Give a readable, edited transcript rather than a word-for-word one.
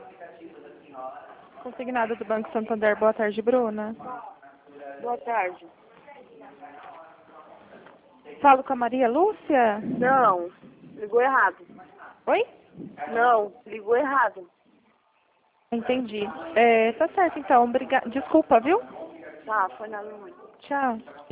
Consignado do Banco Santander. Boa tarde, Bruna. Boa tarde. Falo com a Maria Lúcia? Não, ligou errado. Oi? Não, ligou errado. Entendi. Tá certo, então. Desculpa, viu? Tá, foi na minha mãe. Tchau.